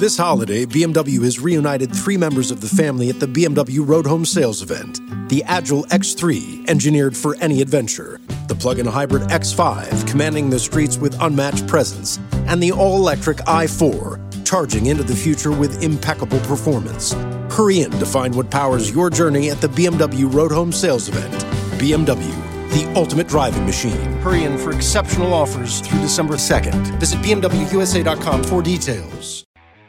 This holiday, BMW has reunited 3 members of the family at the BMW Road Home Sales event. The Agile X3, engineered for any adventure. The plug-in hybrid X5, commanding the streets with unmatched presence. And the all-electric i4, charging into the future with impeccable performance. Hurry in to find what powers your journey at the BMW Road Home Sales event. BMW, the ultimate driving machine. Hurry in for exceptional offers through December 2nd. Visit BMWUSA.com for details.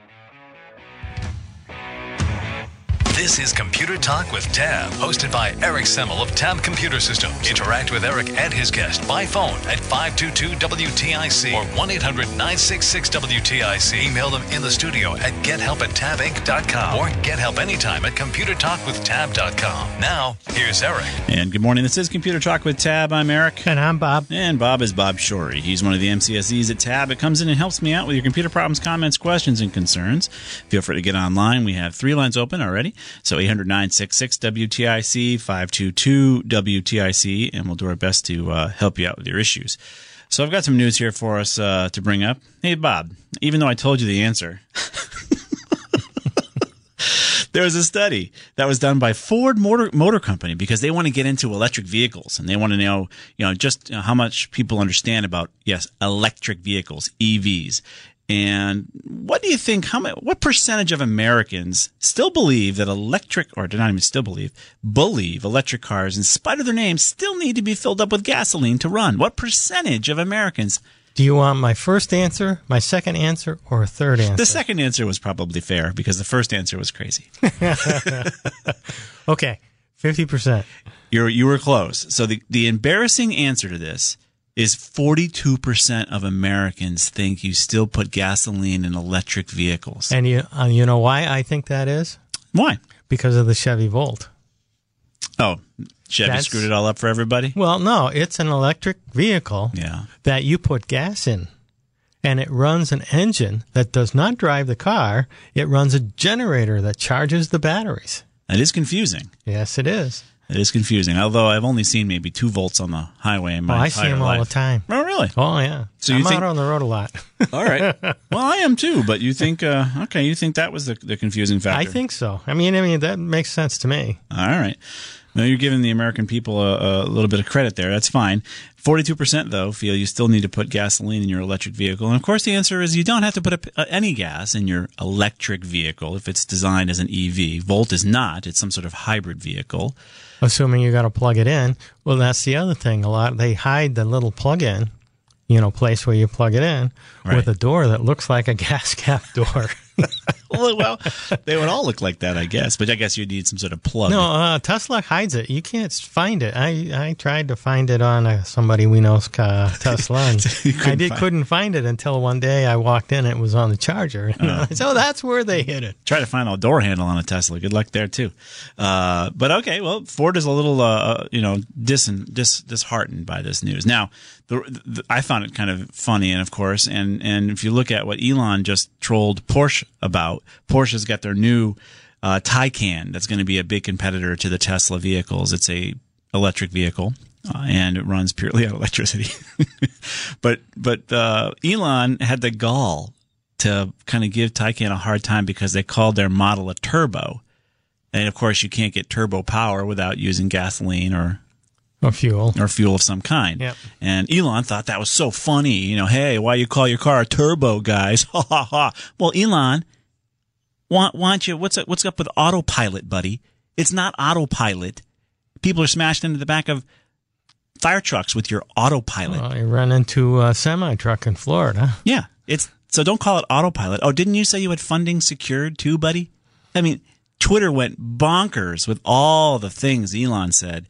This is Computer Talk with Tab, hosted by Eric Semmel of Tab Computer Systems. Interact with Eric and his guest by phone at 522-WTIC or 1-800-966-WTIC. Email them in the studio at gethelp@tabinc.com or get help anytime at computertalkwithtab.com. Now, here's Eric. And good morning. This is Computer Talk with Tab. I'm Eric. And I'm Bob. And Bob is Bob Shorey. He's one of the MCSEs at Tab. It comes in and helps me out with your computer problems, comments, questions, and concerns. Feel free to get online. We have 3 lines open already. So 800-966-WTIC, 522-WTIC, and we'll do our best to help you out with your issues. So I've got some news here for us to bring up. Hey, Bob, even though I told you the answer, there was a study that was done by Ford Motor Company because they want to get into electric vehicles and they want to know, just how much people understand about, electric vehicles, EVs. And what do you think, what percentage of Americans still believe that believe electric cars, in spite of their names, still need to be filled up with gasoline to run? What percentage of Americans? Do you want my first answer, my second answer, or a third answer? The second answer was probably fair because the first answer was crazy. Okay, 50%. You were close. So the embarrassing answer to this is 42% of Americans think you still put gasoline in electric vehicles. And you know why I think that is? Why? Because of the Chevy Volt. Oh, Chevy screwed it all up for everybody? Well, no, it's an electric vehicle that you put gas in. And it runs an engine that does not drive the car. It runs a generator that charges the batteries. That is confusing. Yes, it is. It is confusing, although I've only seen maybe 2 volts on the highway in my entire life. I see them all the time. Oh, really? Oh, yeah. So I'm out on the road a lot. All right. Well, I am too, but you think, you think that was the confusing factor? I think so. I mean, that makes sense to me. All right. Well, you're giving the American people a little bit of credit there. That's fine. 42%, though, feel you still need to put gasoline in your electric vehicle. And, of course, the answer is you don't have to put any gas in your electric vehicle if it's designed as an EV. Volt is not. It's some sort of hybrid vehicle. Assuming you got to plug it in. Well, that's the other thing. They hide the little plug-in, place where you plug it in with a door that looks like a gas cap door. Well, they would all look like that, I guess. But I guess you'd need some sort of plug. No, Tesla hides it. You can't find it. I tried to find it on somebody we know's Tesla, and couldn't find it until one day I walked in. It was on the charger. So that's where they hid it. Try to find a door handle on a Tesla. Good luck there too. But okay, well, Ford is a little disheartened by this news. Now, I found it kind of funny, and of course, and if you look at what Elon just trolled Porsche about, Porsche's got their new Taycan that's going to be a big competitor to the Tesla vehicles. It's a electric vehicle, and it runs purely on electricity. but Elon had the gall to kind of give Taycan a hard time because they called their model a turbo, and of course, you can't get turbo power without using gasoline or fuel of some kind. Yep. And Elon thought that was so funny. Hey, why you call your car a turbo, guys? Ha ha ha. Well, Elon, what's up with autopilot, buddy? It's not autopilot. People are smashed into the back of fire trucks with your autopilot. Well, you run into a semi-truck in Florida. Yeah. So don't call it autopilot. Oh, didn't you say you had funding secured too, buddy? I mean, Twitter went bonkers with all the things Elon said.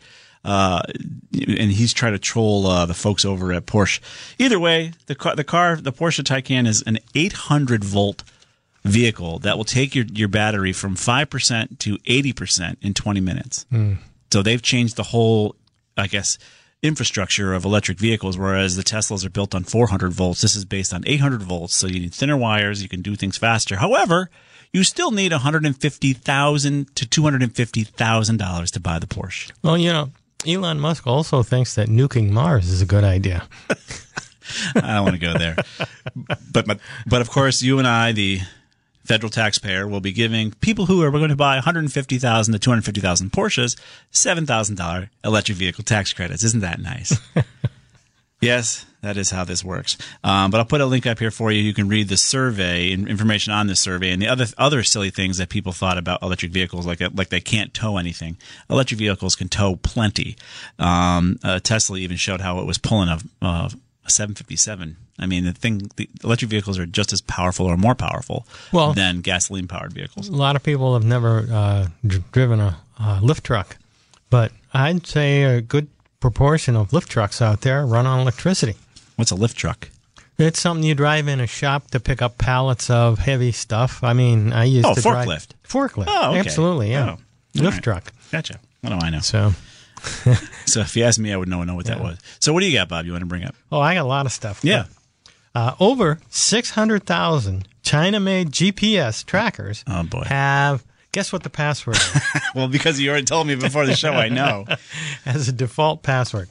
And he's trying to troll the folks over at Porsche. Either way, the Porsche Taycan is an 800-volt vehicle that will take your battery from 5% to 80% in 20 minutes. So they've changed the whole, I guess, infrastructure of electric vehicles, whereas the Teslas are built on 400 volts. This is based on 800 volts, so you need thinner wires. You can do things faster. However, you still need $150,000 to $250,000 to buy the Porsche. Well, Elon Musk also thinks that nuking Mars is a good idea. I don't want to go there. But of course, you and I, the federal taxpayer will be giving people who are going to buy 150,000 to 250,000 Porsches $7,000 electric vehicle tax credits. Isn't that nice? Yes, that is how this works. But I'll put a link up here for you. You can read the survey and information on the survey and the other silly things that people thought about electric vehicles, like they can't tow anything. Electric vehicles can tow plenty. Tesla even showed how it was pulling a 757. I mean, the electric vehicles are just as powerful or more powerful than gasoline-powered vehicles. A lot of people have never driven a lift truck, but I'd say a good proportion of lift trucks out there run on electricity. What's a lift truck? It's something you drive in a shop to pick up pallets of heavy stuff. I mean, I used to forklift. drive... Forklift. Oh, okay. Absolutely, yeah. Lift right. truck. Gotcha. What do I know? So if you asked me, I would know what that was. So what do you got, Bob, you want to bring up? Oh, I got a lot of stuff. Yeah. Over 600,000 China-made GPS trackers have... Guess what the password is? Well, because you already told me before the show, I know. As a default password.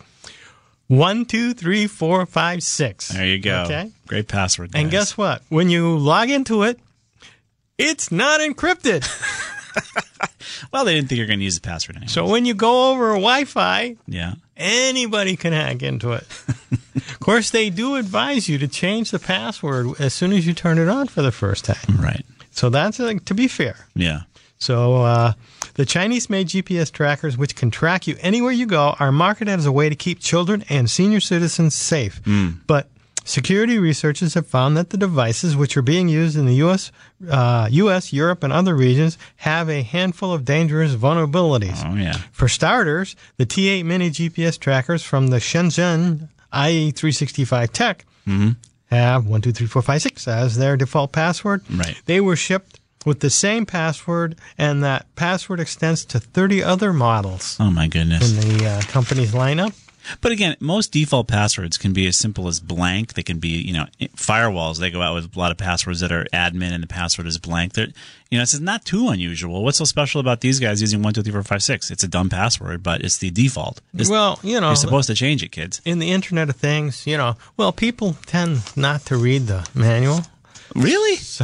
123456. There you go. Okay. Great password, guys. And guess what? When you log into it, it's not encrypted. Well, they didn't think you were going to use the password anyway. So when you go over Wi-Fi, yeah, anybody can hack into it. Of course, they do advise you to change the password as soon as you turn it on for the first time. Right. So that's to be fair. Yeah. So the Chinese-made GPS trackers, which can track you anywhere you go, are marketed as a way to keep children and senior citizens safe. But security researchers have found that the devices, which are being used in the U.S., Europe, and other regions, have a handful of dangerous vulnerabilities. Oh, yeah. For starters, the T8 Mini GPS trackers from the Shenzhen IE365 Tech have 123456 as their default password. Right. They were shipped with the same password, and that password extends to 30 other models. Oh, my goodness. In the company's lineup. But again, most default passwords can be as simple as blank. They can be, firewalls. They go out with a lot of passwords that are admin and the password is blank. It's not too unusual. What's so special about these guys using 123456? It's a dumb password, but it's the default. You're supposed to change it, kids. In the Internet of Things, people tend not to read the manual. Really? So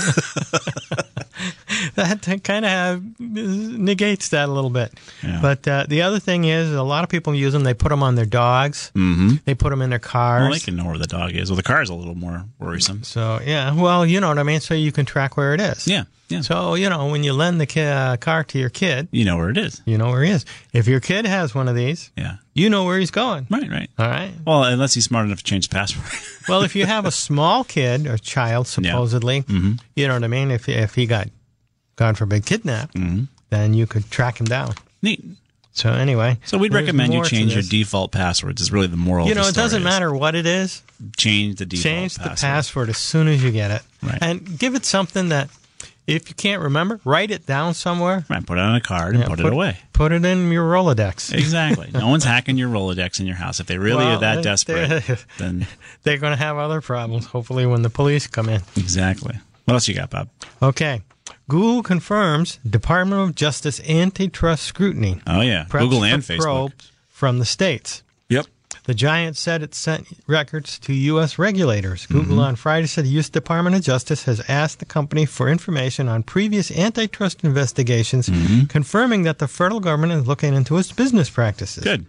that kind of negates that a little bit. Yeah. But the other thing is, a lot of people use them. They put them on their dogs. Mm-hmm. They put them in their cars. Well, they can know where the dog is. Well, the car is a little more worrisome. So, yeah. Well, you know what I mean? So you can track where it is. Yeah. Yeah. So, when you lend the car to your kid, you know where it is. You know where he is. If your kid has one of these, you know where he's going. Right. All right. Well, unless he's smart enough to change the password. Well, if you have a small kid or child, supposedly, you know what I mean? If he got, God forbid, kidnapped, then you could track him down. Neat. So anyway. So we'd recommend you change your default passwords is really the moral of the story. It doesn't matter what it is. Change the default password. Change the password as soon as you get it. Right. And give it something that, if you can't remember, write it down somewhere. Right, put it on a card and put it away. Put it in your Rolodex. Exactly. No one's hacking your Rolodex in your house. If they really are that desperate, then they're going to have other problems, hopefully, when the police come in. Exactly. What else you got, Bob? Okay. Google confirms Department of Justice antitrust scrutiny. Oh, yeah. Google and Facebook. Probes from the states. Yep. The giant said it sent records to U.S. regulators. Google on Friday said the U.S. Department of Justice has asked the company for information on previous antitrust investigations, confirming that the federal government is looking into its business practices. Good.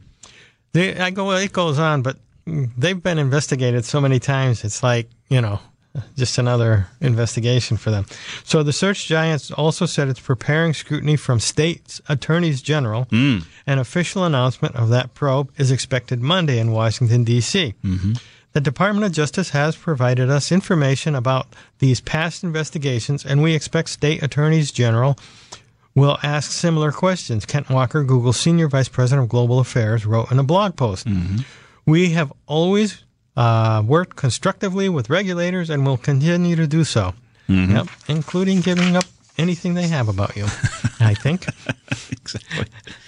It goes on, but they've been investigated so many times, it's like, just another investigation for them. So the search giants also said it's preparing scrutiny from states' attorneys general. An official announcement of that probe is expected Monday in Washington, D.C. The Department of Justice has provided us information about these past investigations, and we expect state attorneys general will ask similar questions. Kent Walker, Google's senior vice president of global affairs, wrote in a blog post. We have always worked constructively with regulators and will continue to do so, including giving up anything they have about you, I think. Exactly.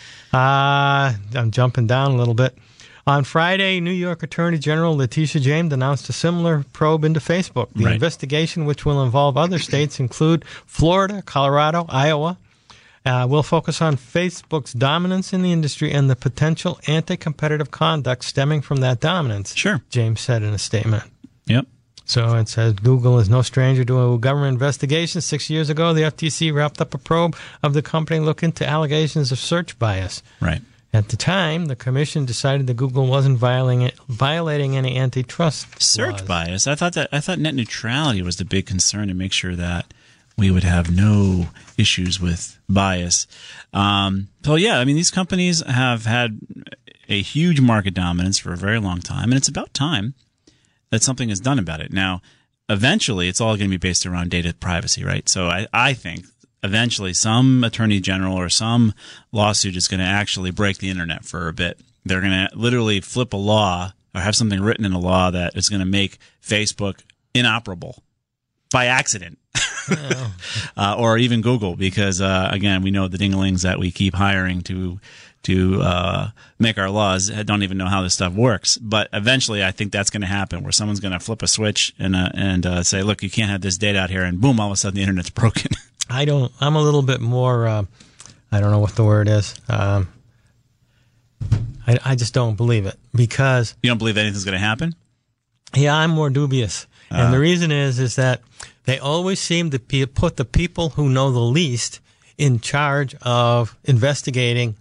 I'm jumping down a little bit. On Friday, New York Attorney General Letitia James announced a similar probe into Facebook. The investigation, which will involve other states, include Florida, Colorado, Iowa, will focus on Facebook's dominance in the industry and the potential anti-competitive conduct stemming from that dominance. Sure. James said in a statement. Yep. So it says Google is no stranger to a government investigation. 6 years ago, the FTC wrapped up a probe of the company looking into allegations of search bias. Right. At the time, the commission decided that Google wasn't violating any antitrust search laws. Bias. I thought net neutrality was the big concern to make sure that we would have no issues with bias. So yeah, I mean, these companies have had a huge market dominance for a very long time, and it's about time that something is done about it. Now, eventually, it's all going to be based around data privacy, right? So I think eventually some attorney general or some lawsuit is going to actually break the internet for a bit. They're going to literally flip a law or have something written in a law that is going to make Facebook inoperable by accident. Or even Google, because again, we know the dinglings that we keep hiring to make our laws don't even know how this stuff works. But eventually, I think that's going to happen, where someone's going to flip a switch and say, "Look, you can't have this data out here," and boom, all of a sudden the internet's broken. I'm a little bit more. I don't know what the word is. I just don't believe it, because you don't believe anything's going to happen. Yeah, I'm more dubious, and the reason is that they always seem to put the people who know the least in charge of investigating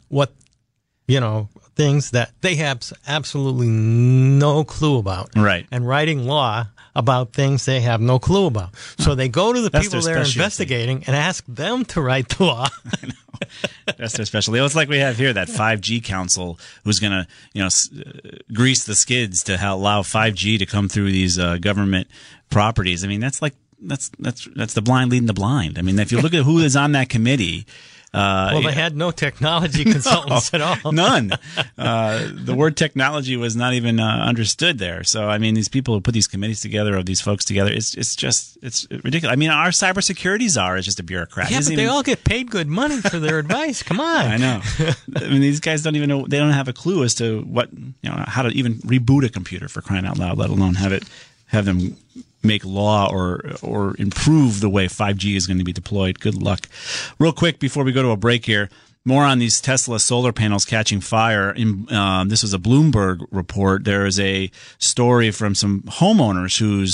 things that they have absolutely no clue about. Right. And writing law about things they have no clue about. So they go to the people they're investigating and ask them to write the law. I know. That's their specialty. It's like we have here, that 5G council who's going to, grease the skids to allow 5G to come through these government properties. I mean, that's the blind leading the blind. I mean, if you look at who is on that committee. They had no technology consultants at all. None. The word technology was not even understood there. So, I mean, these people who put these committees together, of these folks together, it's ridiculous. I mean, our cybersecurity czar is just a bureaucrat. Yeah, but they all get paid good money for their advice. Come on. I know. I mean, these guys don't even know. They don't have a clue as to how to even reboot a computer, for crying out loud, let alone have them make law or improve the way 5G is going to be deployed. Good luck. Real quick before we go to a break here, more on these Tesla solar panels catching fire. This was a Bloomberg report. There is a story from some homeowners whose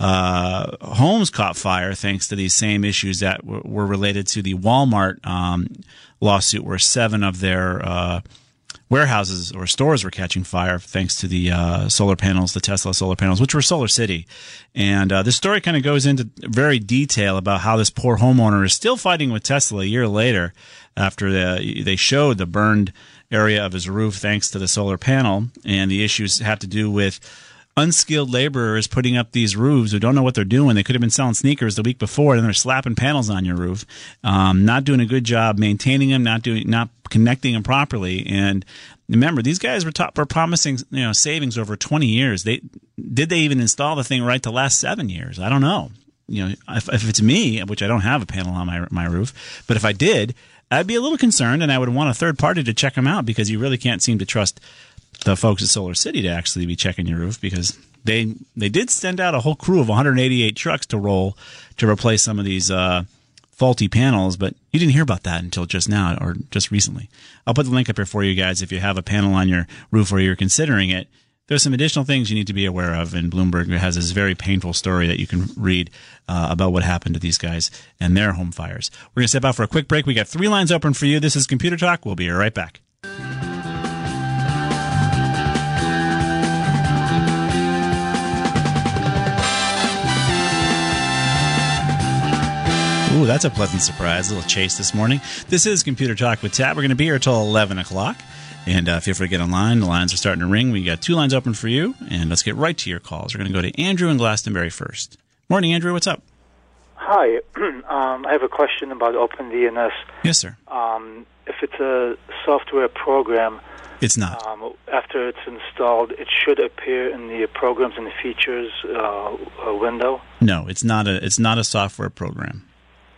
homes caught fire thanks to these same issues that were related to the Walmart lawsuit, where 7 of their warehouses or stores were catching fire thanks to the solar panels, the Tesla solar panels, which were Solar City. And this story kind of goes into very detail about how this poor homeowner is still fighting with Tesla a year later, after they showed the burned area of his roof thanks to the solar panel. And the issues have to do with unskilled laborers putting up these roofs who don't know what they're doing. They could have been selling sneakers the week before, and they're slapping panels on your roof, not doing a good job maintaining them, not connecting them properly. And remember, these guys were promising savings over 20 years. Did they even install the thing right to last 7 years? I don't know. If it's me, which I don't have a panel on my roof, but if I did, I'd be a little concerned, and I would want a third party to check them out, because you really can't seem to trust the folks at Solar City to actually be checking your roof, because they did send out a whole crew of 188 trucks to replace some of these faulty panels, but you didn't hear about that until just now or just recently. I'll put the link up here for you guys if you have a panel on your roof or you're considering it. There's some additional things you need to be aware of, and Bloomberg has this very painful story that you can read about what happened to these guys and their home fires. We're going to step out for a quick break. We got 3 lines open for you. This is Computer Talk. We'll be right back. Ooh, that's a pleasant surprise. A little chase this morning. This is Computer Talk with Tab. We're going to be here till 11 o'clock. And feel free to get online. The lines are starting to ring. We got 2 lines open for you. And let's get right to your calls. We're going to go to Andrew in Glastonbury first. Morning, Andrew. What's up? Hi. I have a question about OpenDNS. Yes, sir. If it's a software program, it's not. After it's installed, it should appear in the programs and features window. No, it's not a software program.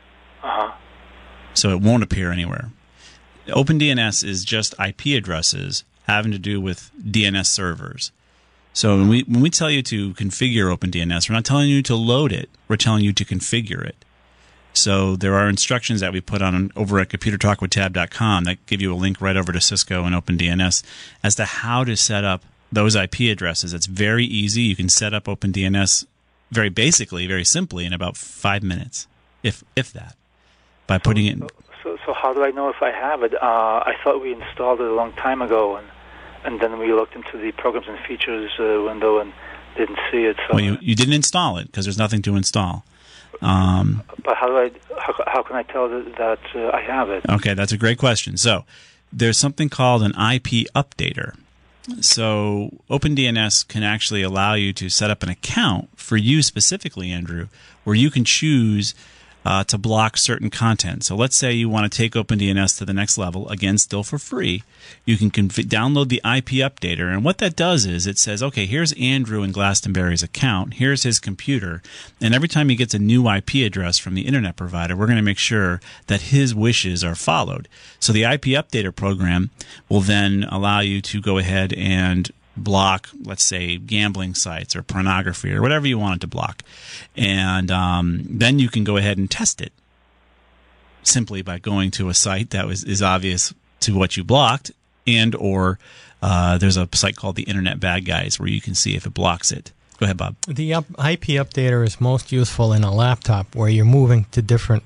So it won't appear anywhere. OpenDNS is just IP addresses having to do with DNS servers. So when we tell you to configure OpenDNS, we're not telling you to load it. We're telling you to configure it. So there are instructions that we put on over at ComputerTalkWithTab.com that give you a link right over to Cisco and OpenDNS as to how to set up those IP addresses. It's very easy. You can set up OpenDNS very basically, very simply, in about 5 minutes, if that, by putting it in. So how do I know if I have it? I thought we installed it a long time ago, and then we looked into the programs and features window and didn't see it. So well, you didn't install it because there's nothing to install. But how can I tell that I have it? Okay, that's a great question. So there's something called an IP updater. So OpenDNS can actually allow you to set up an account for you specifically, Andrew, where you can choose to block certain content. So let's say you want to take OpenDNS to the next level, again, still for free. You can download the IP updater, and what that does is it says, okay, here's Andrew in Glastonbury's account, here's his computer, and every time he gets a new IP address from the internet provider, we're going to make sure that his wishes are followed. So the IP updater program will then allow you to go ahead and block, let's say, gambling sites or pornography or whatever you want it to block. And then you can go ahead and test it simply by going to a site that is obvious to what you blocked, and or there's a site called the Internet Bad Guys where you can see if it blocks it. Go ahead, Bob. The IP updater is most useful in a laptop where you're moving to different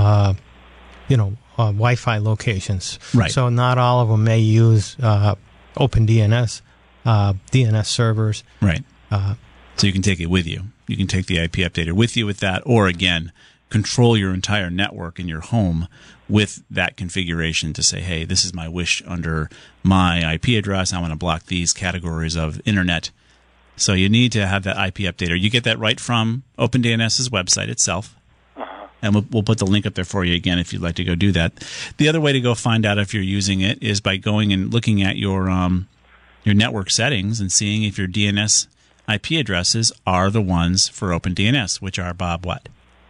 Wi-Fi locations. Right. So not all of them may use OpenDNS. DNS servers. Right. So you can take it with you. You can take the IP updater with you with that, or again, control your entire network in your home with that configuration to say, hey, this is my wish under my IP address. I want to block these categories of internet. So you need to have that IP updater. You get that right from OpenDNS's website itself. And we'll put the link up there for you again if you'd like to go do that. The other way to go find out if you're using it is by going and looking at your network settings and seeing if your DNS IP addresses are the ones for OpenDNS, which are, Bob, what?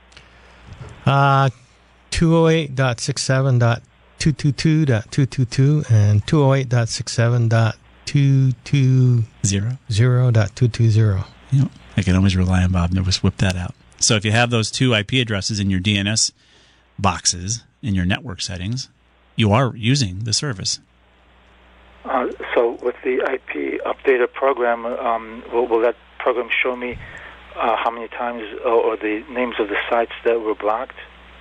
208.67.222.222 and 208.67.220.220. You know, I can always rely on Bob to just whip that out. So if you have those two IP addresses in your DNS boxes in your network settings, you are using the service. So with the IP updater program, will that program show me how many times or the names of the sites that were blocked?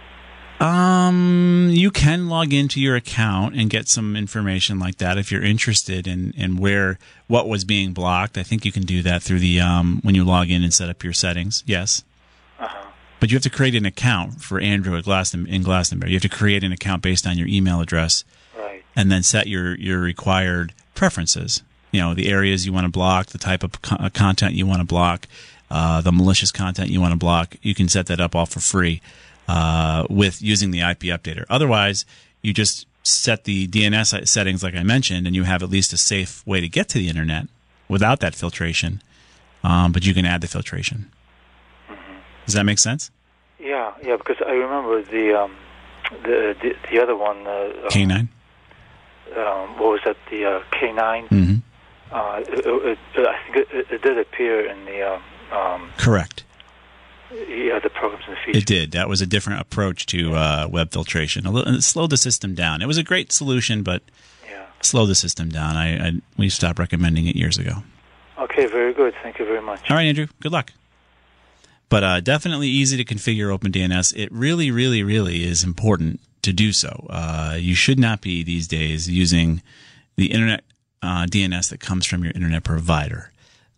You can log into your account and get some information like that if you're interested in what was being blocked. I think you can do that through the when you log in and set up your settings. Yes. But you have to create an account for Andrew in Glastonbury. You have to create an account based on your email address. And then set your required preferences. You know, the areas you want to block, the type of content you want to block, the malicious content you want to block. You can set that up all for free with using the IP updater. Otherwise, you just set the DNS settings like I mentioned, and you have at least a safe way to get to the internet without that filtration. But you can add the filtration. Does that make sense? Yeah, because I remember the other one. K9? What was that? The K9. Mm-hmm. I think it did appear in the. Correct. Yeah, the programs and the features. It did. That was a different approach to web filtration. It slowed the system down. It was a great solution, but slowed the system down. We stopped recommending it years ago. Okay, very good. Thank you very much. All right, Andrew. Good luck. But definitely easy to configure OpenDNS. It really, really, really is important to do so. You should not be these days using the internet DNS that comes from your internet provider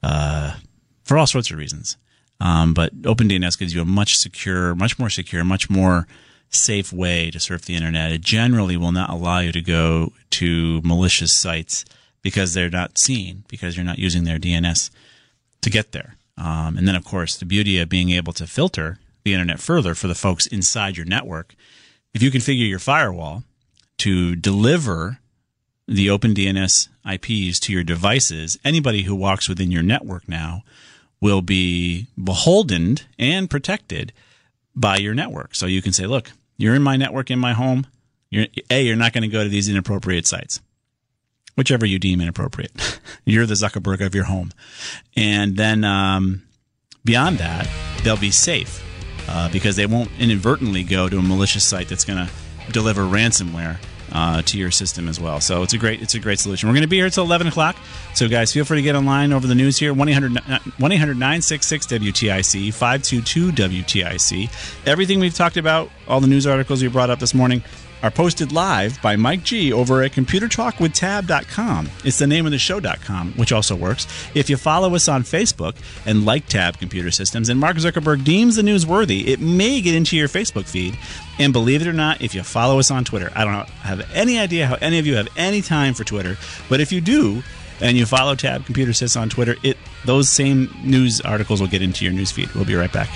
for all sorts of reasons. But OpenDNS gives you a much more secure, much more safe way to surf the internet. It generally will not allow you to go to malicious sites because they're not seen, because you're not using their DNS to get there. And then, of course, the beauty of being able to filter the internet further for the folks inside your network. If you configure your firewall to deliver the OpenDNS IPs to your devices, anybody who walks within your network now will be beholden and protected by your network. So you can say, look, you're in my network, in my home. You're not going to go to these inappropriate sites, whichever you deem inappropriate. You're the Zuckerberg of your home. And then beyond that, they'll be safe because they won't inadvertently go to a malicious site that's going to deliver ransomware to your system as well. So it's a great solution. We're going to be here till 11 o'clock. So guys, feel free to get online over the news here. 1-800-966-WTIC, 522-WTIC. Everything we've talked about, all the news articles we brought up this morning, are posted live by Mike G over at computertalkwithtab.com. It's the name of the show.com, which also works. If you follow us on Facebook and like Tab Computer Systems, and Mark Zuckerberg deems the news worthy, it may get into your Facebook feed. And believe it or not, if you follow us on Twitter, I don't have any idea how any of you have any time for Twitter, but if you do, and you follow Tab Computer Systems on Twitter, those same news articles will get into your news feed. We'll be right back.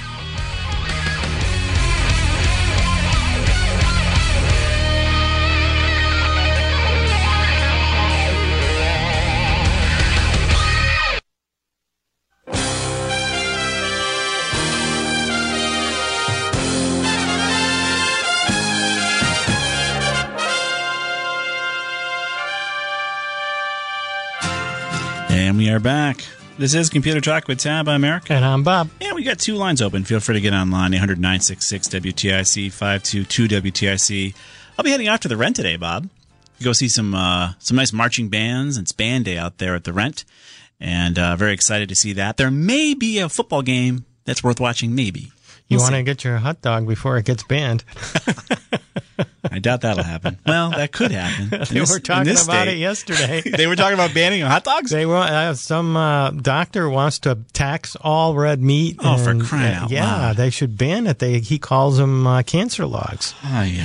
And we are back. This is Computer Talk with Tab. I'm Eric. And I'm Bob. And we got two lines open. Feel free to get online, 800-966-WTIC, 522-WTIC. I'll be heading out to the Rent today, Bob. Go see some nice marching bands. It's band day out there at the Rent. And very excited to see that. There may be a football game that's worth watching, maybe. You want to get your hot dog before it gets banned. I doubt that'll happen. Well, that could happen. They were talking about it yesterday. They were talking about banning hot dogs? They want some doctor wants to tax all red meat. Oh, for crying out loud. Yeah, they should ban it. He calls them cancer logs.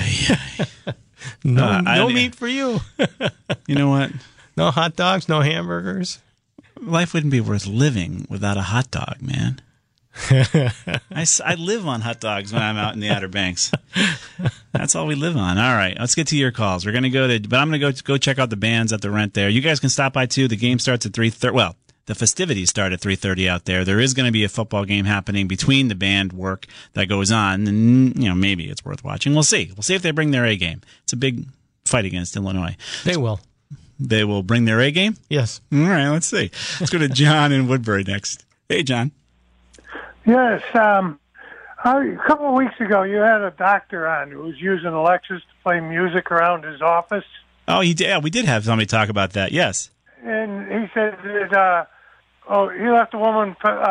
No meat for you. You know what? No hot dogs, no hamburgers. Life wouldn't be worth living without a hot dog, man. I live on hot dogs when I'm out in the Outer Banks. That's all we live on. All right, let's get to your calls. We're going to but I'm going to go check out the bands at the Rent there. You guys can stop by too. The game starts at 3:30. Well, the festivities start at 3:30 out there. There is going to be a football game happening between the band work that goes on, and maybe it's worth watching. We'll see. We'll see if they bring their A game. It's a big fight against Illinois. They will. They will bring their A game? Yes. All right, let's see. Let's go to John in Woodbury next. Hey, John. Yes. A couple of weeks ago, you had a doctor on who was using Alexis to play music around his office. Oh, he did. Yeah, we did have somebody talk about that. Yes. And he said that he left a woman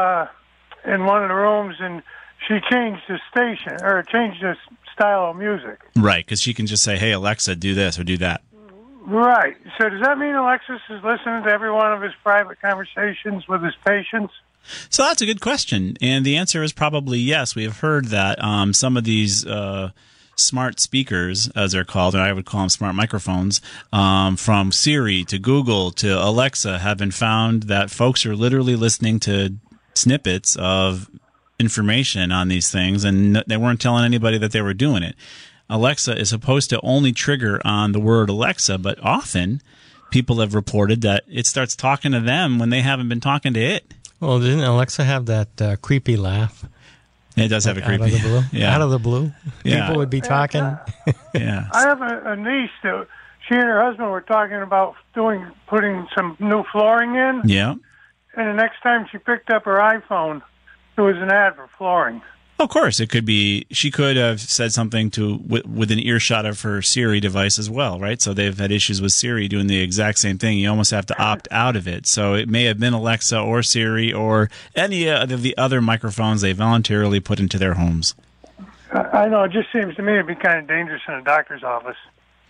in one of the rooms, and she changed the station or changed the style of music. Right, because she can just say, "Hey, Alexa, do this or do that." Right. So does that mean Alexis is listening to every one of his private conversations with his patients? So that's a good question, and the answer is probably yes. We have heard that some of these smart speakers, as they're called, and I would call them smart microphones, from Siri to Google to Alexa, have been found that folks are literally listening to snippets of information on these things, and they weren't telling anybody that they were doing it. Alexa is supposed to only trigger on the word Alexa, but often people have reported that it starts talking to them when they haven't been talking to it. Well, didn't Alexa have that creepy laugh? It does have a creepy. Out of the blue. Yeah. Out of the blue. Yeah. People would be talking. Yeah. I have a niece that she and her husband were talking about putting some new flooring in. Yeah. And the next time she picked up her iPhone, there was an ad for flooring. Of course, it could be. She could have said something with an earshot of her Siri device as well, right? So they've had issues with Siri doing the exact same thing. You almost have to opt out of it. So it may have been Alexa or Siri or any of the other microphones they voluntarily put into their homes. I know. It just seems to me it'd be kind of dangerous in a doctor's office.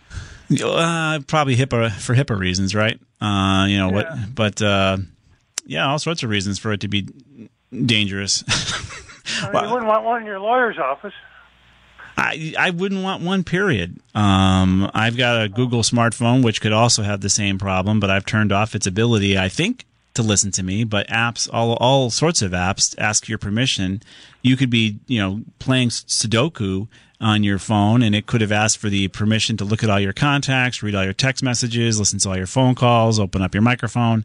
Probably for HIPAA reasons, right? Yeah. But all sorts of reasons for it to be dangerous. I mean, you wouldn't want one in your lawyer's office. I wouldn't want one, period. I've got a Google smartphone, which could also have the same problem, but I've turned off its ability, I think, to listen to me. But apps, all sorts of apps, ask your permission. You could be, playing Sudoku on your phone, and it could have asked for the permission to look at all your contacts, read all your text messages, listen to all your phone calls, open up your microphone.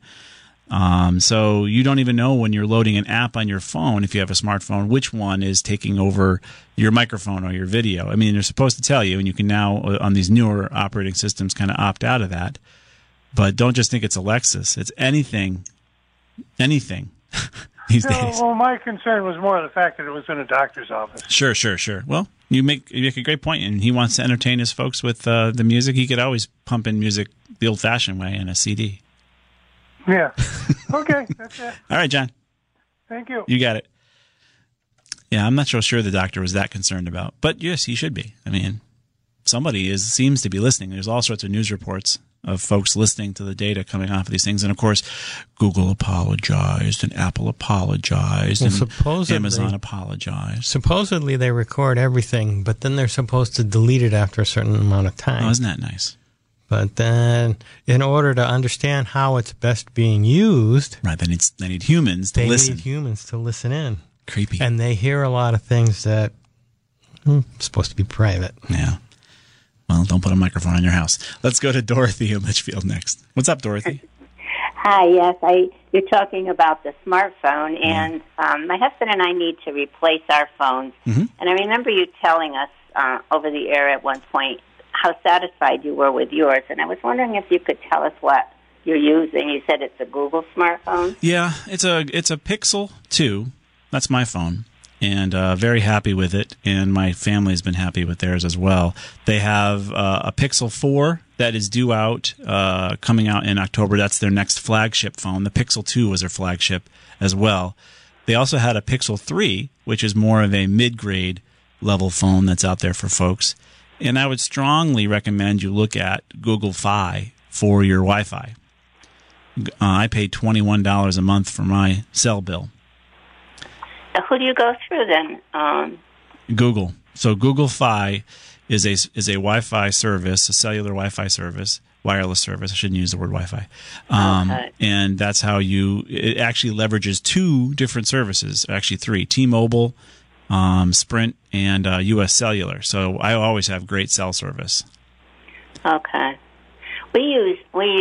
So you don't even know when you're loading an app on your phone, if you have a smartphone, which one is taking over your microphone or your video. I mean, they're supposed to tell you, and you can now, on these newer operating systems, kind of opt out of that. But don't just think it's Alexis. It's anything. these days. Well, my concern was more the fact that it was in a doctor's office. Sure. Well, you make a great point, and he wants to entertain his folks with the music. He could always pump in music the old-fashioned way in a CD. Yeah. Okay, that's it. All right, John. Thank you. You got it. Yeah, I'm not so sure the doctor was that concerned about, but yes, he should be. I mean, somebody seems to be listening. There's all sorts of news reports of folks listening to the data coming off of these things. And, of course, Google apologized and Apple apologized and Amazon apologized. Supposedly they record everything, but then they're supposed to delete it after a certain amount of time. Oh, isn't that nice? But then in order to understand how it's best being used... Right, they need humans to listen. They need humans to listen in. Creepy. And they hear a lot of things that are supposed to be private. Yeah. Well, don't put a microphone in your house. Let's go to Dorothy in Litchfield next. What's up, Dorothy? Hi, yes. You're talking about the smartphone, and my husband and I need to replace our phones. Mm-hmm. And I remember you telling us over the air at one point how satisfied you were with yours, and I was wondering if you could tell us what you're using. You said it's a Google smartphone? Yeah, it's a Pixel 2. That's my phone. And very happy with it, and my family's been happy with theirs as well. They have a Pixel 4 that is due out, coming out in October. That's their next flagship phone. The Pixel 2 was their flagship as well. They also had a Pixel 3, which is more of a mid-grade level phone that's out there for folks. And I would strongly recommend you look at Google Fi for your Wi-Fi. I pay $21 a month for my cell bill. Who do you go through then? Google. So Google Fi is a Wi-Fi service, a cellular Wi-Fi service, wireless service. I shouldn't use the word Wi-Fi. Okay. And that's how it actually leverages two different services, actually three: T-Mobile, Sprint, and U.S. Cellular. So I always have great cell service. Okay. We use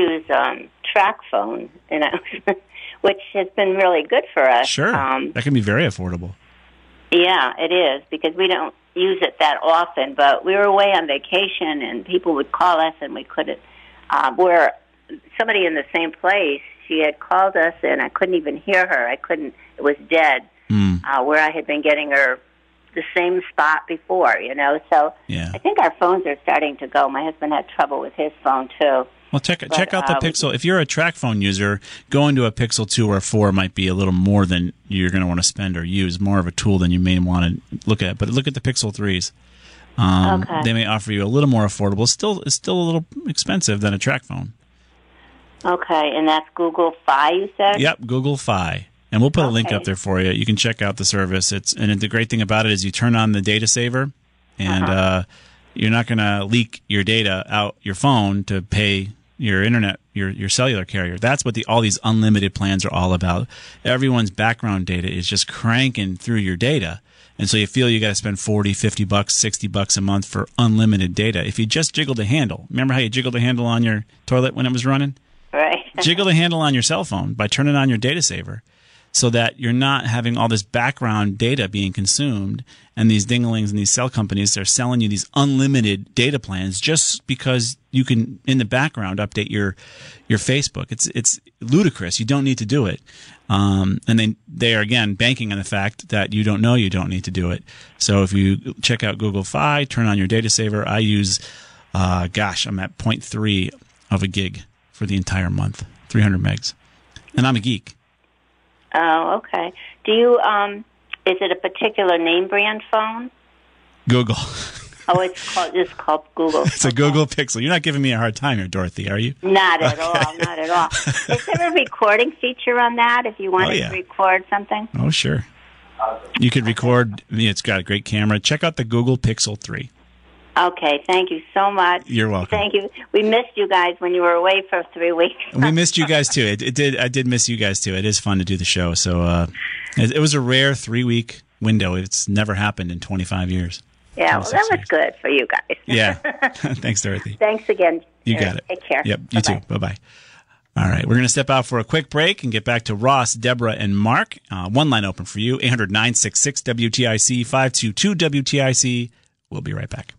TracFone, which has been really good for us. Sure. That can be very affordable. Yeah, it is, because we don't use it that often, but we were away on vacation, and people would call us, and we couldn't. Where somebody in the same place, she had called us, and I couldn't even hear her. It was dead, where I had been getting her the same spot before, So yeah. I think our phones are starting to go. My husband had trouble with his phone, too. Well, check out the Pixel. If you're a TracFone user, going to a Pixel 2 or 4 might be a little more than you're going to want to spend or use, more of a tool than you may want to look at. But look at the Pixel 3s. Okay. They may offer you a little more affordable. It's still a little expensive than a TracFone. Okay, and that's Google Fi, you said? Yep, Google Fi. And we'll put a link up there for you. You can check out the service. The great thing about it is you turn on the data saver, and you're not going to leak your data out your phone to pay your internet, your cellular carrier. That's what all these unlimited plans are all about. Everyone's background data is just cranking through your data. And so you feel you got to spend $40, $50, $60 a month for unlimited data. If you just jiggle the handle, remember how you jiggled the handle on your toilet when it was running? Right. Jiggle the handle on your cell phone by turning on your data saver, so that you're not having all this background data being consumed, and these dinglings and these cell companies are selling you these unlimited data plans just because you can, in the background, update your Facebook. It's ludicrous. You don't need to do it. And they are, again, banking on the fact that you don't know you don't need to do it. So if you check out Google Fi, turn on your data saver, I use, I'm at 0.3 of a gig for the entire month, 300 megs. And I'm a geek. Oh, okay. Do you, is it a particular name brand phone? Google. Oh, it's called Google. It's a Google Pixel. You're not giving me a hard time here, Dorothy, are you? Not at all, not at all. Is there a recording feature on that if you wanted to record something? Oh, sure. You could record. It's got a great camera. Check out the Google Pixel 3. Okay, thank you so much. You're welcome. Thank you. We missed you guys when you were away for 3 weeks. We missed you guys too. I did miss you guys too. It is fun to do the show. So it was a rare 3-week window. It's never happened in 25 years. Yeah, well, that was good for you guys. Yeah. Thanks, Dorothy. Thanks again. You got it. Take care. Yep, you too. Bye-bye. All right, we're going to step out for a quick break and get back to Ross, Deborah, and Mark. One line open for you, 800-966-WTIC, 522-WTIC. We'll be right back.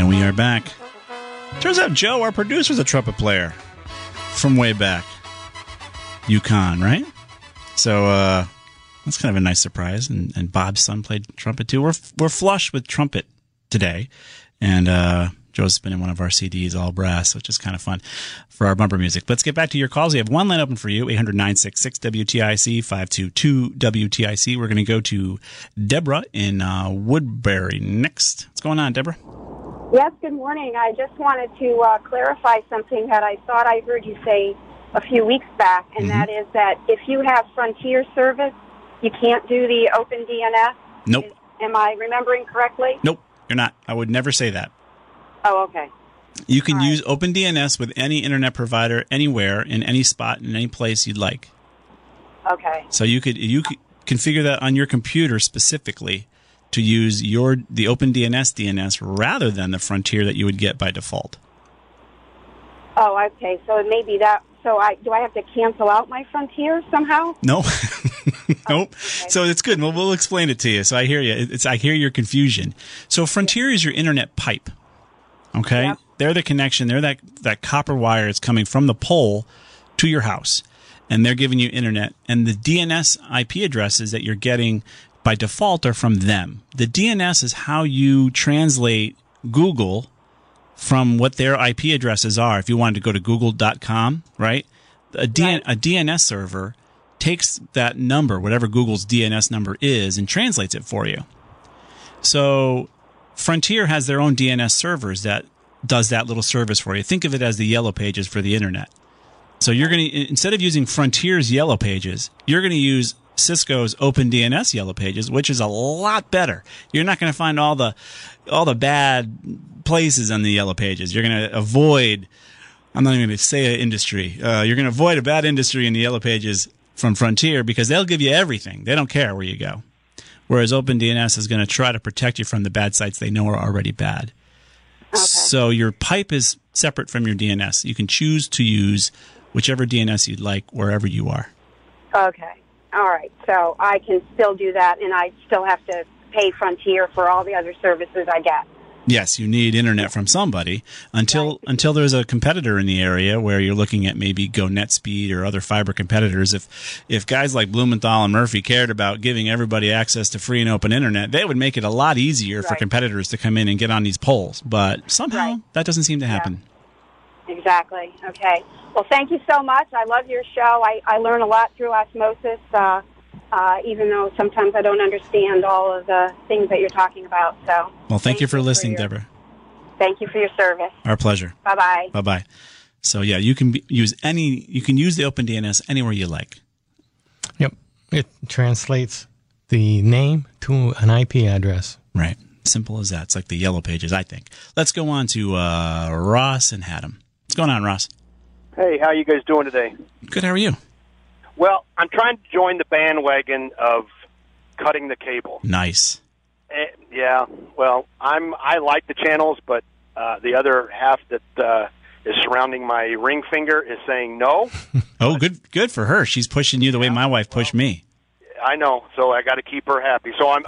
And we are back. Turns out Joe, our producer, is a trumpet player from way back. Yukon, right? So that's kind of a nice surprise. And Bob's son played trumpet too. We're flush with trumpet today. And Joe's spinning one of our CDs, all brass, which is kind of fun for our bumper music. Let's get back to your calls. We have one line open for you, 800-966-WTIC, 522-WTIC. We're going to go to Deborah in Woodbury next. What's going on, Deborah? Yes, good morning. I just wanted to clarify something that I thought I heard you say a few weeks back, and that is that if you have Frontier service, you can't do the OpenDNS? Nope. Am I remembering correctly? Nope, you're not. I would never say that. Oh, okay. You can use OpenDNS with any internet provider anywhere, in any spot, in any place you'd like. Okay. So you could configure that on your computer specifically to use the OpenDNS DNS rather than the Frontier that you would get by default. Oh, okay. So it may be that. So do I have to cancel out my Frontier somehow? No. Nope. Okay. So it's good. We'll explain it to you. So I hear you. I hear your confusion. So Frontier is your internet pipe. Okay? Yep. They're the connection. They're that copper wire is coming from the pole to your house. And they're giving you internet. And the DNS IP addresses that you're getting by default are from them. The DNS is how you translate Google from what their IP addresses are. If you wanted to go to google.com, right? A DNS server takes that number, whatever Google's DNS number is, and translates it for you. So Frontier has their own DNS servers that does that little service for you. Think of it as the Yellow Pages for the internet. So you're going to, instead of using Frontier's Yellow Pages, you're going to use Cisco's OpenDNS Yellow Pages, which is a lot better. You're not going to find all the bad places on the Yellow Pages. You're going to avoid, I'm not even going to say an industry. You're going to avoid a bad industry in the Yellow Pages from Frontier because they'll give you everything. They don't care where you go. Whereas OpenDNS is going to try to protect you from the bad sites they know are already bad. Okay. So your pipe is separate from your DNS. You can choose to use whichever DNS you'd like wherever you are. Okay. All right. So I can still do that, and I still have to pay Frontier for all the other services I get. Yes, you need internet from somebody until there's a competitor in the area where you're looking at maybe GoNetspeed or other fiber competitors. If guys like Blumenthal and Murphy cared about giving everybody access to free and open internet, they would make it a lot easier for competitors to come in and get on these poles. But somehow that doesn't seem to happen. Yeah. Exactly. Okay. Well, thank you so much. I love your show. I learn a lot through osmosis, even though sometimes I don't understand all of the things that you're talking about. So, well, thank you for listening, Deborah. Thank you for your service. Our pleasure. Bye-bye. Bye-bye. So, yeah, you can use the OpenDNS anywhere you like. Yep. It translates the name to an IP address. Right. Simple as that. It's like the Yellow Pages, I think. Let's go on to Ross and Haddam. What's going on, Ross? Hey, how are you guys doing today? Good. How are you? Well, I'm trying to join the bandwagon of cutting the cable. Nice. Yeah. Well, I like the channels, but the other half that is surrounding my ring finger is saying no. Oh, good for her. She's pushing you the way my wife pushed me. I know. So I got to keep her happy. So I'm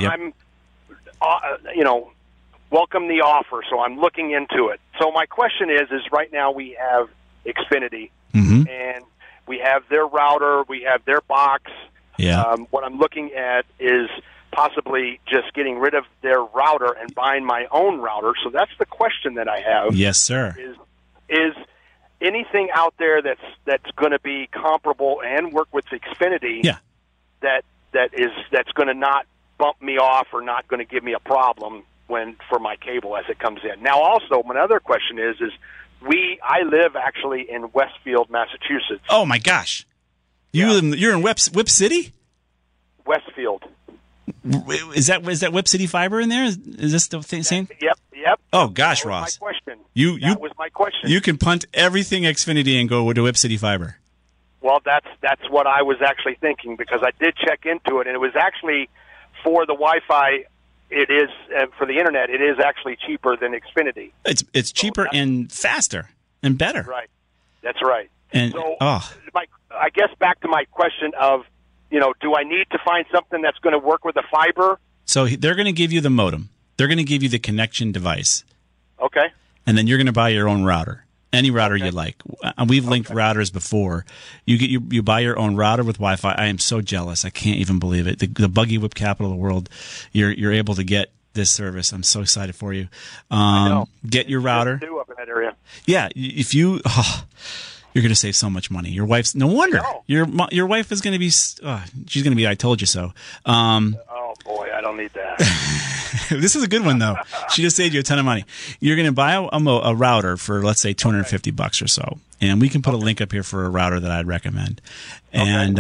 welcome the offer. So I'm looking into it. So my question is right now we have Xfinity, and we have their router, we have their box. Yeah. What I'm looking at is possibly just getting rid of their router and buying my own router. So that's the question that I have. Yes, sir. Is anything out there that's going to be comparable and work with Xfinity? Yeah. That's going to not bump me off or not going to give me a problem for my cable as it comes in. Now, also, my other question is I live actually in Westfield, Massachusetts. Oh my gosh, you're in Whip City? Westfield. Is that Whip City Fiber in there? Is this the same? Yep. Oh gosh, that was Ross. My question. That was my question. You can punt everything Xfinity and go to Whip City Fiber. Well, that's what I was actually thinking because I did check into it, and it was actually for the Wi-Fi. It is for the internet. It is actually cheaper than Xfinity. It's cheaper and faster and better. Right. That's right. And so, I guess back to my question of, do I need to find something that's going to work with the fiber? So they're going to give you the modem. They're going to give you the connection device. Okay. And then you're going to buy your own router. Any router you like. We've linked routers before. You buy your own router with Wi-Fi. I am so jealous. I can't even believe it. The Buggy Whip capital of the world. You're able to get this service. I'm so excited for you. I know. Get your router. Do up in that area. Yeah, if you, you're going to save so much money. Your wife's no wonder. Your wife is going to be. She's going to be. I told you so. Oh boy, I don't need that. This is a good one though. She just saved you a ton of money. You're going to buy a router for, let's say, $250 or so, and we can put a link up here for a router that I'd recommend. And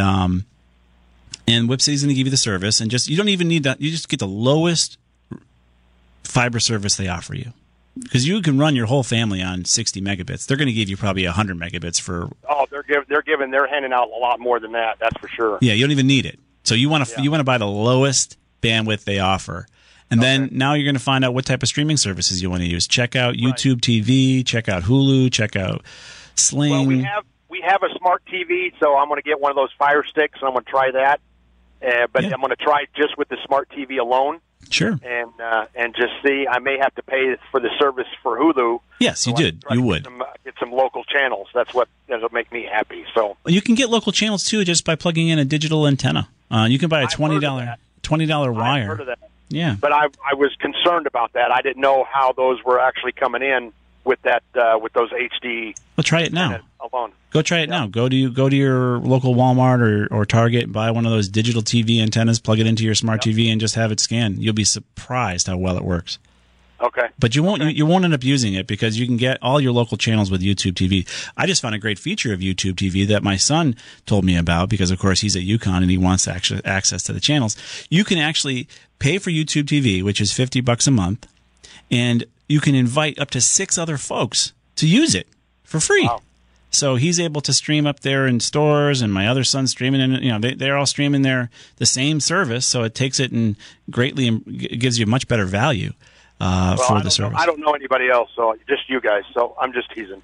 Whip City's going to give you the service, and you don't even need that. You just get the lowest fiber service they offer you, because you can run your whole family on 60 megabits. They're going to give you probably 100 megabits for. Oh, they're handing out a lot more than that. That's for sure. Yeah, you don't even need it. So you want to buy the lowest bandwidth they offer. And then now you're going to find out what type of streaming services you want to use. Check out YouTube TV, check out Hulu, check out Sling. Well, we have a smart TV, so I'm going to get one of those Fire Sticks, and I'm going to try that. But I'm going to try just with the smart TV alone. Sure. And just see. I may have to pay for the service for Hulu. Yes, you did. You would get some local channels. That'll make me happy. So you can get local channels too just by plugging in a digital antenna. You can buy a $20 wire. I've heard of that. Yeah. But I was concerned about that. I didn't know how those were actually coming in with that with those HD. Well, try it now. Alone. Go try it now. Go to your local Walmart or Target and buy one of those digital TV antennas, plug it into your smart TV, and just have it scan. You'll be surprised how well it works. Okay. But you won't end up using it because you can get all your local channels with YouTube TV. I just found a great feature of YouTube TV that my son told me about because, of course, he's at UConn and he wants access to the channels. You can actually pay for YouTube TV, which is $50 a month, and you can invite up to 6 other folks to use it for free. Wow. So he's able to stream up there in stores, and my other son's streaming, and they're all streaming the same service. So it takes it and greatly gives you much better value. For the service. I don't know anybody else, so just you guys. So I'm just teasing.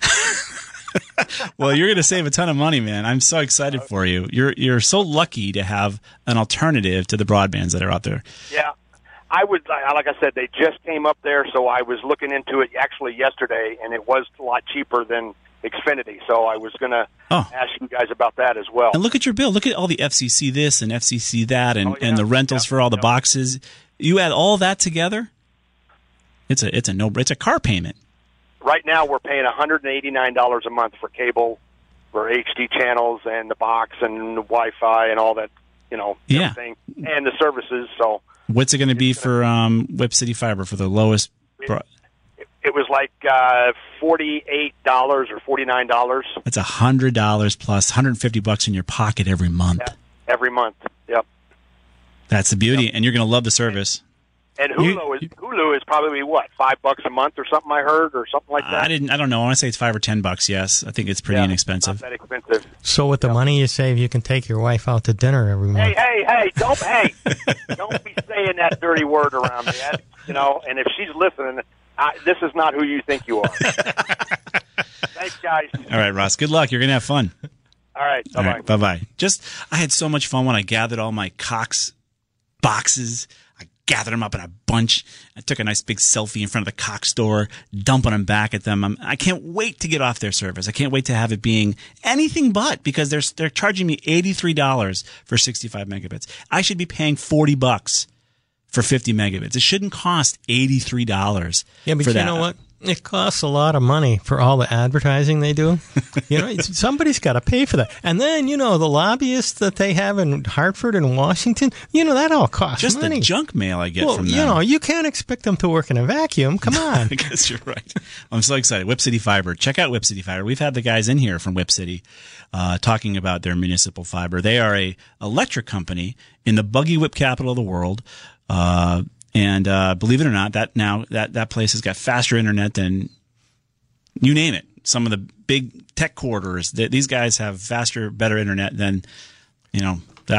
Well, you're going to save a ton of money, man. I'm so excited for you. You're so lucky to have an alternative to the broadbands that are out there. Yeah, I would. Like I said, they just came up there, so I was looking into it actually yesterday, and it was a lot cheaper than Xfinity. So I was going to ask you guys about that as well. And look at your bill. Look at all the FCC this and FCC that, and the rentals for all the boxes. You add all that together. It's a car payment. Right now, we're paying $189 a month for cable, for HD channels, and the box, and the Wi-Fi, and all that, everything, and the services. So, what's it going to be for Whip City Fiber for the lowest? It was like $48 or $49. That's $100 plus $150 in your pocket every month. Yeah, every month. Yep. That's the beauty, and you're going to love the service. And Hulu is probably what, $5 a month or something, I heard, or something like that. I don't know. I want to say it's $5 or $10. Yes, I think it's pretty inexpensive. Not that expensive. So with the money you save, you can take your wife out to dinner every month. Hey! Don't be saying that dirty word around me. And if she's listening, this is not who you think you are. Thanks, guys. All right, Ross. Good luck. You're gonna have fun. All right. Bye-bye. All right, bye-bye. I had so much fun when I gathered all my Cox boxes. I gathered them up in a bunch. I took a nice big selfie in front of the Cox store, dumping them back at them. I can't wait to get off their service. I can't wait to have it being anything but, because they're charging me $83 for 65 megabits. I should be paying $40 for 50 megabits. It shouldn't cost $83. Yeah, but for you know what? It costs a lot of money for all the advertising they do. Somebody's got to pay for that. And then, the lobbyists that they have in Hartford and Washington, that all costs just money. The junk mail I get from them. You can't expect them to work in a vacuum. Come on. I guess you're right. I'm so excited. Whip City Fiber. Check out Whip City Fiber. We've had the guys in here from Whip City talking about their municipal fiber. They are a electric company in the buggy whip capital of the world. And believe it or not, that place has got faster internet than you name it. Some of the big tech corridors, these guys have faster, better internet than the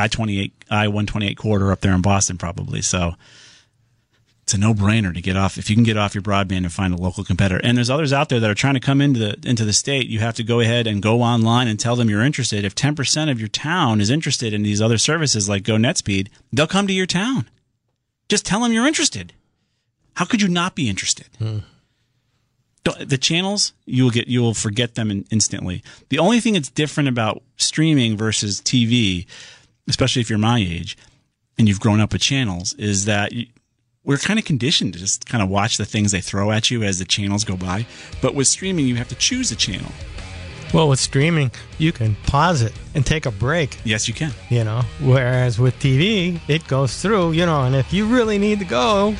I-128 corridor up there in Boston, probably. So it's a no-brainer to get off. If you can get off your broadband and find a local competitor. And there's others out there that are trying to come into the state. You have to go ahead and go online and tell them you're interested. If 10% of your town is interested in these other services like GoNetspeed, they'll come to your town. Just tell them you're interested. How could you not be interested? the channels, you will forget them instantly. The only thing that's different about streaming versus TV, especially if you're my age and you've grown up with channels, is that we're kind of conditioned to just kind of watch the things they throw at you as the channels go by. But with streaming, you have to choose a channel. Well, with streaming, you can pause it and take a break. Yes, you can. Whereas with TV, it goes through, and if you really need to go...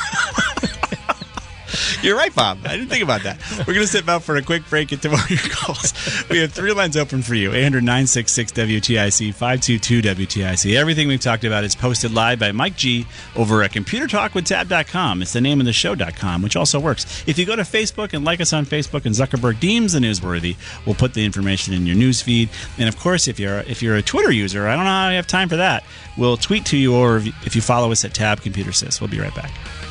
You're right, Bob. I didn't think about that. We're going to sit back for a quick break and take more of your calls. We have 3 lines open for you. 800-966-WTIC, 522-WTIC. Everything we've talked about is posted live by Mike G over at ComputerTalkWithTab.com. It's the name of the show.com, which also works. If you go to Facebook and like us on Facebook and Zuckerberg deems the newsworthy, we'll put the information in your news feed. And, of course, if you're a Twitter user, I don't know how you have time for that, we'll tweet to you, or if you follow us at Tab Computer Sys. We'll be right back.